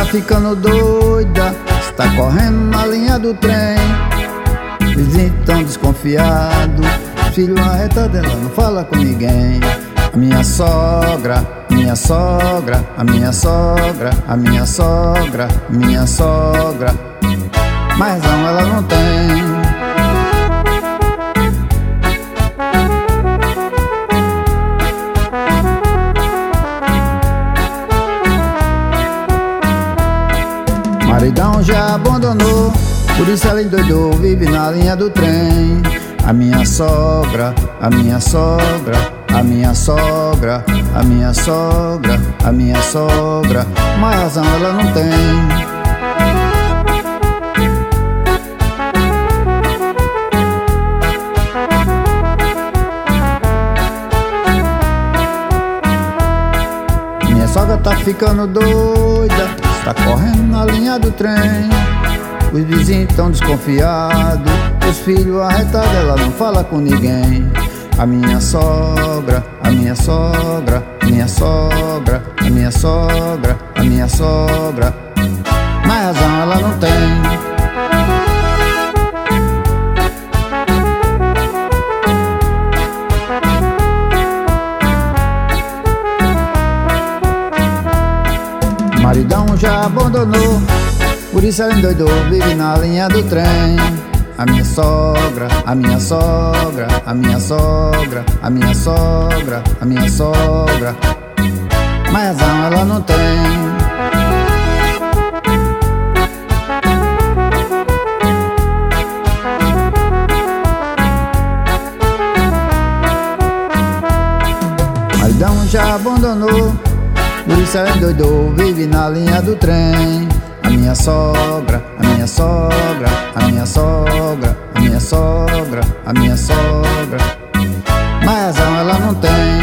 ficando doida, está correndo na linha do trem. Vizinho tão desconfiado, filho arretado, ela não fala com ninguém. A minha sogra, minha sogra, a minha sogra, a minha sogra, minha sogra, mas não, ela não tem. Maridão já abandonou, por isso ela endoidou, vive na linha do trem. A minha sogra, a minha sogra, a minha sogra, a minha sogra, a minha sogra, mas razão ela não tem. Minha sogra tá ficando doida, está correndo na linha do trem. Os vizinhos tão desconfiados, os filhos arretados, ela não fala com ninguém. A minha sogra, a minha sogra, minha sogra, a minha sogra, a minha sogra, mas razão ela não tem. Maridão já abandonou, por isso ela endoidou, vive na linha do trem. A minha sogra, a minha sogra, a minha sogra, a minha sogra, a minha sogra, mas razão ela não tem. Maridão já abandonou, por isso ela endoidou, vive na linha do trem. A minha sogra, a minha sogra, a minha sogra, a minha sogra, a minha sogra, mas razão ela não tem.